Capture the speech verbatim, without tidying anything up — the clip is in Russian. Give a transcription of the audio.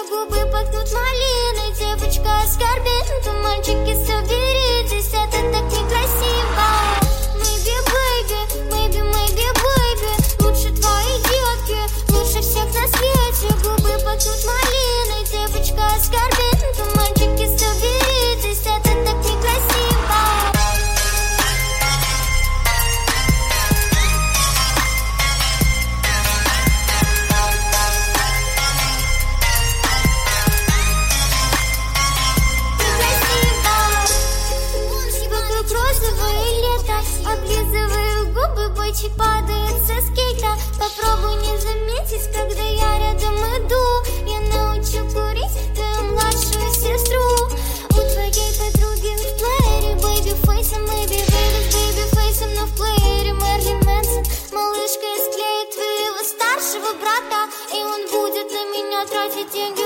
губы пахнут малиной. Девочка оскорбит, у мальчики соберитесь, это так некрасиво. Maybe, baby, maybe, maybe, baby, лучше твои детки, лучше всех на свете. Губы пахнут малиной, девочка оскорбит, у мальчики соберитесь, это так некрасиво. Розовое лето, облизываю губы, бойчик падает со скейта. Попробуй не заметить, когда я рядом иду. Я научу курить твою младшую сестру. У твоей подруги в плеере бэйби фейсом, maybe baby, baby фейсом, но в плеере Мерлин Мэнсон. Малышка склеит твоего старшего брата, и он будет на меня тратить деньги.